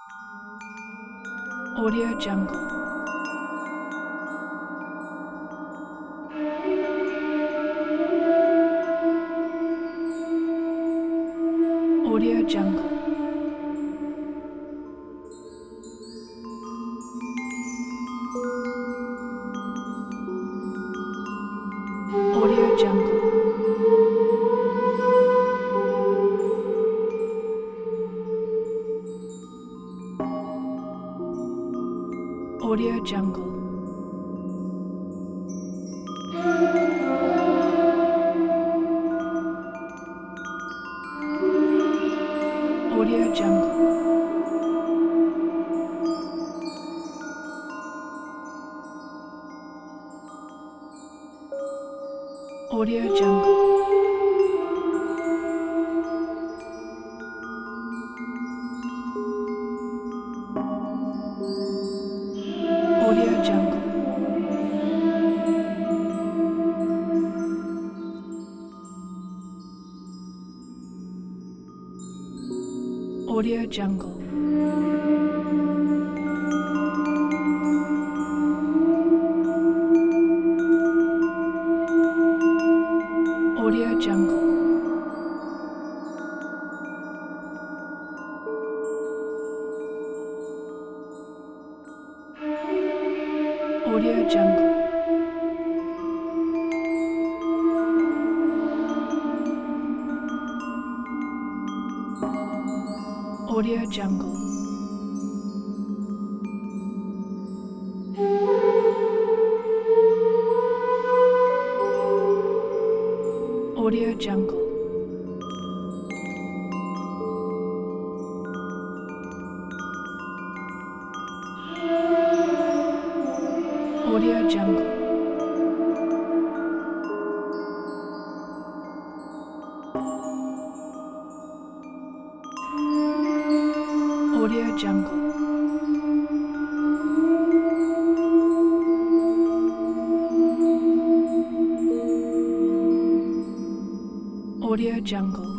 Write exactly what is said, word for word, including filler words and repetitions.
Audio Jungle. Audio Jungle. Audio Jungle. Audio Jungle. Audio Jungle. Audio Jungle. Audio Jungle. Audio Jungle. Audio Jungle. Audio Jungle. Audio Jungle. Audio Jungle. Audio Jungle. Audio Jungle. Audio Jungle.